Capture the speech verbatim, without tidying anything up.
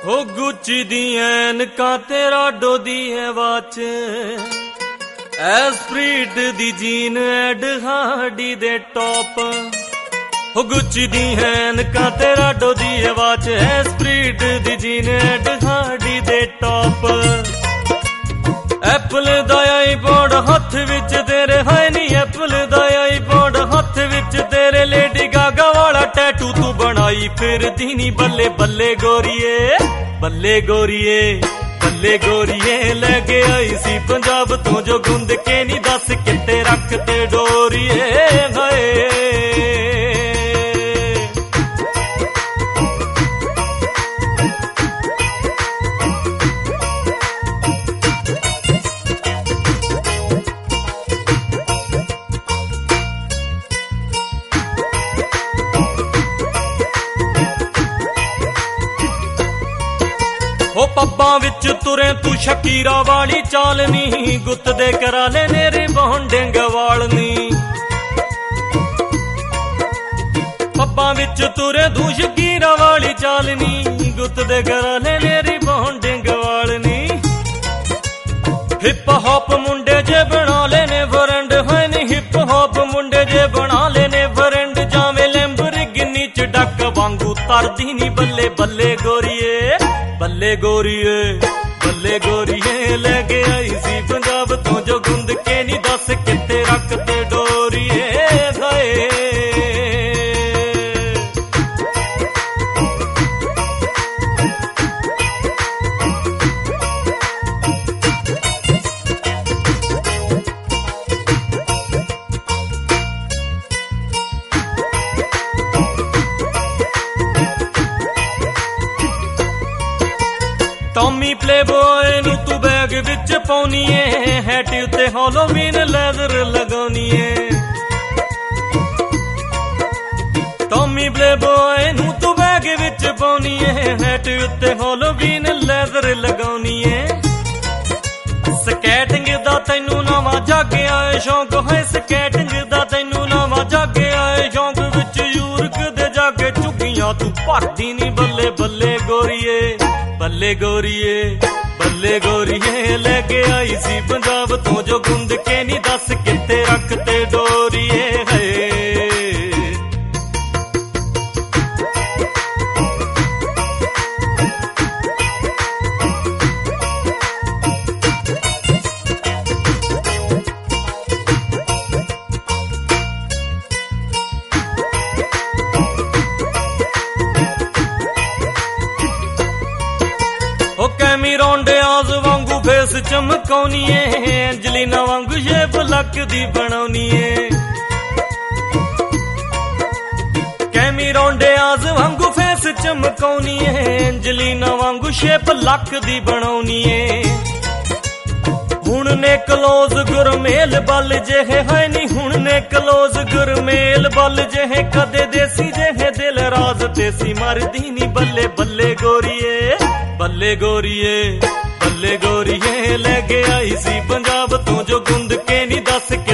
हो गुच्ची दी ऐनकां ते राडो दी है वाच, एस्प्रीट दी जीन एड हार्डी दे टॉप। हो गुच्ची दी ऐनकां ते राडो दी है वाच, एस्प्रीट दी जीन एड हार्डी दे टॉप। एप्पल दा आईपॉड हत्थ विच तेरे, हाय नी एप्पल दा आईपॉड हत्थ विच तेरे, लेडी गागा वाला टैटू तू बनाई फिरदी नी बल्ले बल्ले गोरीए, बल्ले गोरीए बल्ले गोरीए। लैके आई सी पंजाब तू जो गुंद के नी दस किते रखते डोरीए, हाय हो पब्बां विच तुरे तू शकीरा वाली चाल नी, गुत्त दे करा ले नेरे बॉन्डिंग वाल नी। पब्बां विच तुरे तू शकीरा वाली चाल नी, गुत्त दे करा ले नेरी बॉन्डिंग वाल नी। हिप हॉप मुंडे जे बना लेने फ्रेंड, है नी हिप हॉप मुंडे जे बना लेने फ्रेंड, जावे लैम्बोर्गिनी च डक वांगू तरदी नी बल्ले बल्ले गोरीए, बल्ले गोरीए बल्ले गोरीए। लैके आई सी पंजाब तो जो गुंद के नी दस किते रखते डोरीए, हाय टॉमी प्ले बॉय नू तू बैग विच पाउनी है, हैट उत्ते हैलोवीन लैदर लगाउनी है। टॉमी प्ले बॉय नू तू बैग विच पाउनी है, हैट उत्ते हैलोवीन लैदर लगाउनी है। स्कैटिंग दा तैनू नवां जागे आए शौक है, स्कैटिंग दा तैनू नवां जागे आए शौक, विच यूरक दे जाके चुगियां तू भरदी नी बल्ले बल्ले गोरीए, बल्ले गोरीए बल्ले गोरीए। लैके आई सी पंजाब तो जो गुंद के नी दस किते रखते डोरीए, है कैमीरोन डियाज वांगू फेस चमकाउनी है, एंजलीना वांगू शेप लक दी बनाउनी है। कैमीरोन डियाज वांगू फेस चमकाउनी है, एंजलीना वांगू शेप लक दी बनाउनी है। हुण ने क्लोज गुरमेल बल जे है नी, हुण ने क्लोज गुरमेल बल जे है, कदे देसी जे है दिल राज तेसी मरदी नी बल्ले बल्ले गोरीए, बल्ले गोरीए बल्ले गोरीए। लैके आई सी पंजाब तो जो गुंद के नी दस